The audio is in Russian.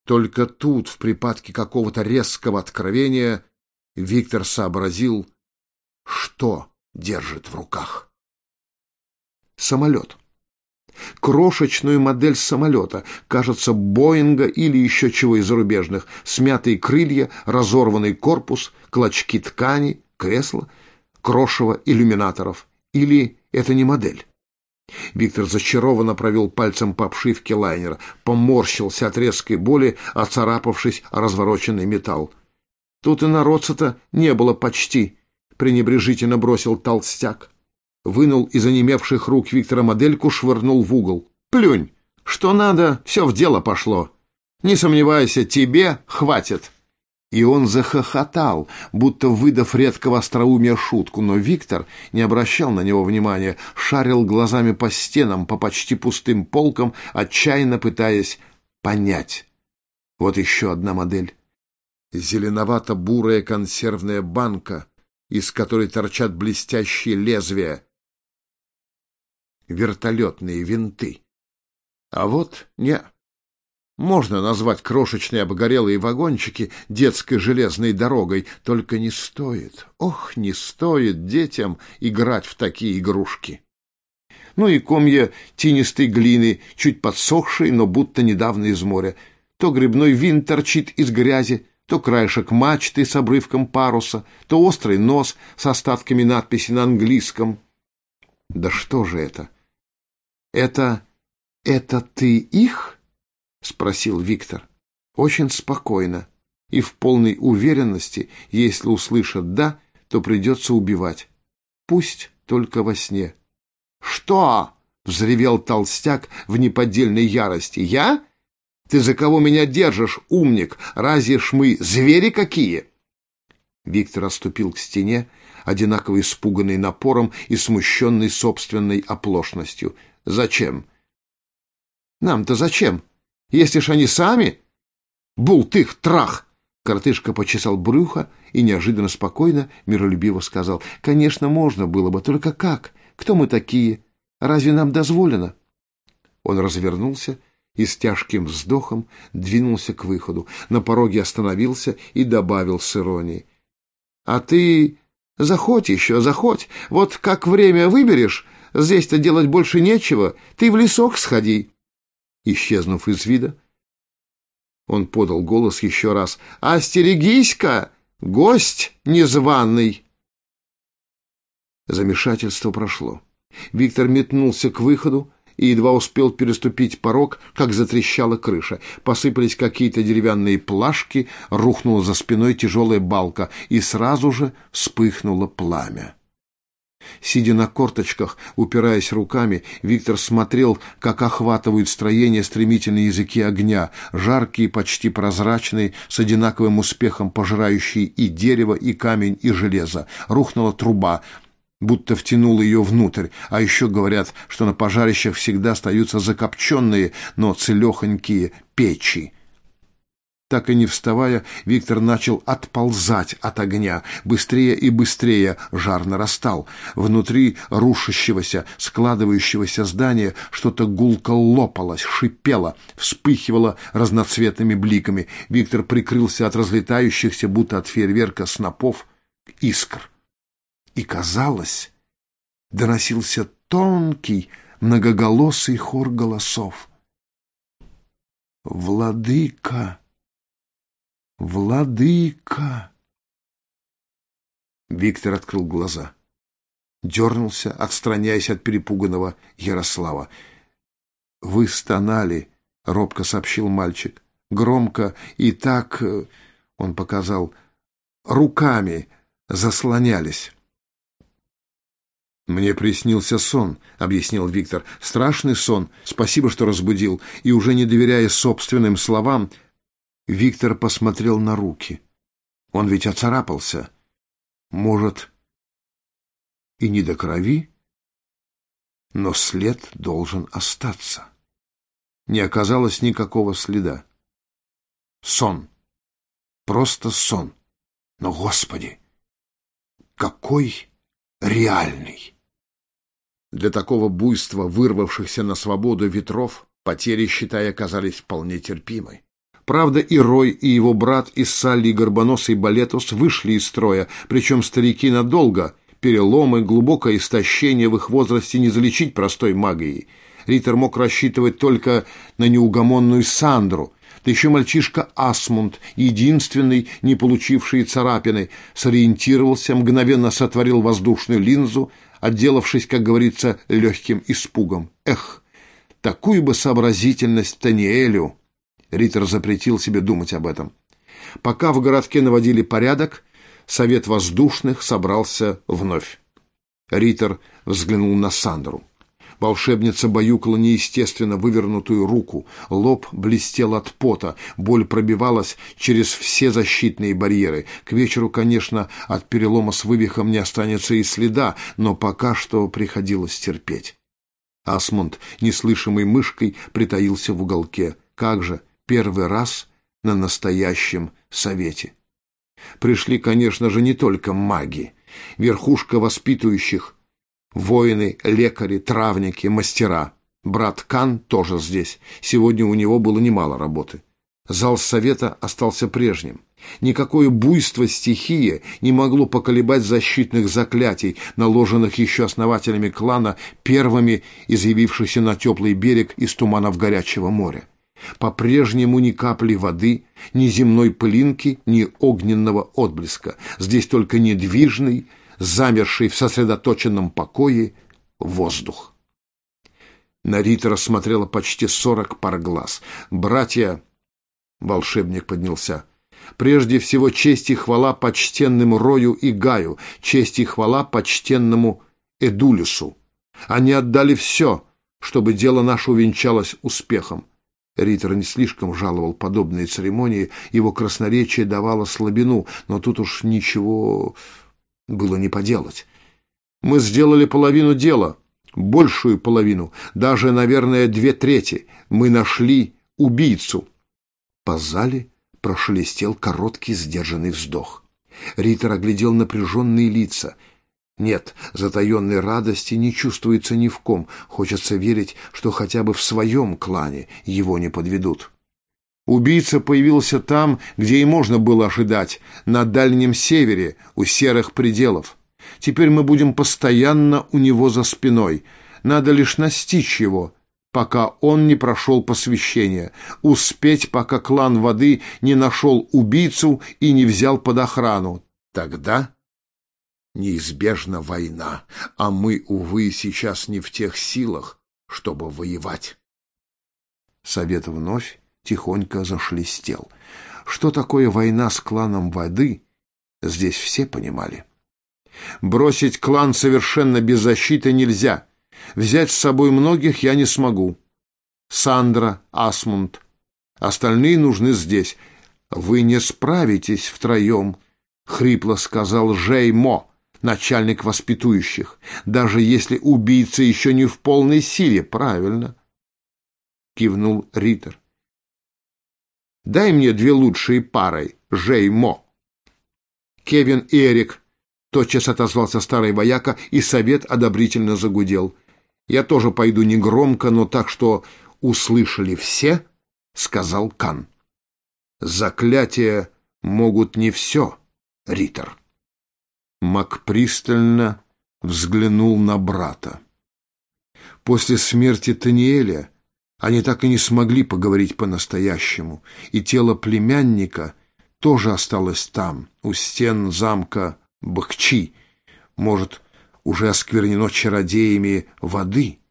Только тут, в припадке какого-то резкого откровения, Виктор сообразил, что держит в руках. Самолет. Крошечную модель самолета, кажется, Боинга или еще чего из зарубежных, смятые крылья, разорванный корпус, клочки ткани, кресло, крошево иллюминаторов. Или это не модель? Виктор зачарованно провел пальцем по обшивке лайнера, поморщился от резкой боли, оцарапавшись о развороченный металл. Тут и народца-то не было почти, пренебрежительно бросил толстяк. Вынул из онемевших рук Виктора модельку, швырнул в угол. «Плюнь! Что надо, все в дело пошло. Не сомневайся, тебе хватит!» И он захохотал, будто выдав редкого остроумия шутку, но Виктор не обращал на него внимания, шарил глазами по стенам, по почти пустым полкам, отчаянно пытаясь понять. Вот еще одна модель. Зеленовато-бурая консервная банка, из которой торчат блестящие лезвия. Вертолетные винты. А вот не. Можно назвать крошечные обгорелые вагончики детской железной дорогой, только не стоит, ох, не стоит детям играть в такие игрушки. Ну и комья тинистой глины, чуть подсохшей, но будто недавно из моря. То грибной винт торчит из грязи, то краешек мачты с обрывком паруса, то острый нос с остатками надписи на английском. Да что же это? Это ты их? — спросил Виктор. Очень спокойно и в полной уверенности, если услышат «да», то придется убивать. Пусть только во сне. «Что?» — взревел толстяк в неподдельной ярости. «Я? Ты за кого меня держишь, умник? Разве ж мы звери какие?» Виктор отступил к стене, одинаково испуганный напором и смущенный собственной оплошностью. «Зачем?» «Нам-то зачем? Если ж они сами...» «Бултых-трах!» Коротышка почесал брюхо и неожиданно спокойно, миролюбиво сказал. «Конечно, можно было бы, только как? Кто мы такие? Разве нам дозволено?» Он развернулся и с тяжким вздохом двинулся к выходу. На пороге остановился и добавил с иронией. «А ты заходь еще, заходь. Вот как время выберешь, здесь-то делать больше нечего, ты в лесок сходи». Исчезнув из вида, он подал голос еще раз. «Остерегись-ка, гость незваный!» Замешательство прошло. Виктор метнулся к выходу и едва успел переступить порог, как затрещала крыша. Посыпались какие-то деревянные плашки, рухнула за спиной тяжелая балка, и сразу же вспыхнуло пламя. Сидя на корточках, упираясь руками, Виктор смотрел, как охватывают строение стремительные языки огня, жаркие, почти прозрачные, с одинаковым успехом пожирающие и дерево, и камень, и железо. Рухнула труба, будто втянул ее внутрь, а еще говорят, что на пожарищах всегда остаются закопченные, но целехонькие печи. Так и не вставая, Виктор начал отползать от огня. Быстрее и быстрее жар нарастал. Внутри рушащегося, складывающегося здания что-то гулко лопалось, шипело, вспыхивало разноцветными бликами. Виктор прикрылся от разлетающихся, будто от фейерверка снопов, искр. И, казалось, доносился тонкий, многоголосый хор голосов. «Владыка! Владыка!» Виктор открыл глаза. Дернулся, отстраняясь от перепуганного Ярослава. «Вы стонали», — робко сообщил мальчик. «Громко и так...» — он показал... «руками заслонялись». «Мне приснился сон», — объяснил Виктор. «Страшный сон. Спасибо, что разбудил». И уже не доверяя собственным словам, Виктор посмотрел на руки. Он ведь оцарапался. Может, и не до крови, но след должен остаться. Не оказалось никакого следа. Сон. Просто сон. Но, Господи, какой реальный! Для такого буйства вырвавшихся на свободу ветров потери, считай, оказались вполне терпимой. Правда, и Рой, и его брат, и Салли, и Горбоносый Балетус вышли из строя, причем старики надолго. Переломы, глубокое истощение в их возрасте не залечить простой магией. Риттер мог рассчитывать только на неугомонную Сандру. Да еще мальчишка Асмунд, единственный, не получивший царапины, сориентировался, мгновенно сотворил воздушную линзу, отделавшись, как говорится, легким испугом. Эх, такую бы сообразительность Таниэлю! Риттер запретил себе думать об этом. Пока в городке наводили порядок, совет воздушных собрался вновь. Риттер взглянул на Сандру. Волшебница баюкала неестественно вывернутую руку, лоб блестел от пота, боль пробивалась через все защитные барьеры. К вечеру, конечно, от перелома с вывихом не останется и следа, но пока что приходилось терпеть. Асмунд, неслышимой мышкой, притаился в уголке. Как же, первый раз на настоящем совете. Пришли, конечно же, не только маги. Верхушка воспитывающих, воины, лекари, травники, мастера. Брат Кан тоже здесь. Сегодня у него было немало работы. Зал совета остался прежним. Никакое буйство стихии не могло поколебать защитных заклятий, наложенных еще основателями клана, первыми изъявившихся на теплый берег из туманов горячего моря. По-прежнему ни капли воды, ни земной пылинки, ни огненного отблеска. Здесь только недвижный, замерший в сосредоточенном покое воздух. На Риттера смотрело почти 40 пар глаз. «Братья!» — волшебник поднялся. «Прежде всего честь и хвала почтенным Рою и Гаю, честь и хвала почтенному Эдулису. Они отдали все, чтобы дело наше увенчалось успехом». Риттер не слишком жаловал подобные церемонии, его красноречие давало слабину, но тут уж ничего было не поделать. «Мы сделали половину дела, большую половину, даже, наверное, 2/3. Мы нашли убийцу». По зале прошелестел короткий сдержанный вздох. Риттер оглядел напряженные лица. Нет, затаенной радости не чувствуется ни в ком. Хочется верить, что хотя бы в своем клане его не подведут. Убийца появился там, где и можно было ожидать, на Дальнем Севере, у Серых пределов. Теперь мы будем постоянно у него за спиной. Надо лишь настичь его, пока он не прошел посвящение, успеть, пока клан Воды не нашел убийцу и не взял под охрану. Тогда неизбежна война, а мы, увы, сейчас не в тех силах, чтобы воевать. Совет вновь тихонько зашелестел. Что такое война с кланом Воды, здесь все понимали. Бросить клан совершенно без защиты нельзя. Взять с собой многих я не смогу. Сандра, Асмунд. Остальные нужны здесь. Вы не справитесь втроем, — хрипло сказал Жеймо, начальник воспитующих, даже если убийца еще не в полной силе. Правильно, — кивнул Риттер. Дай мне 2 лучшие пары, Жеймо. Кевин и Эрик, — тотчас отозвался старый вояка, и совет одобрительно загудел. Я тоже пойду негромко, но так, что услышали все, — сказал Кан. Заклятия могут не все, Риттер. Маг пристально взглянул на брата. После смерти Таниэля они так и не смогли поговорить по-настоящему, и тело племянника тоже осталось там, у стен замка Бахчи, может, уже осквернено чародеями Воды.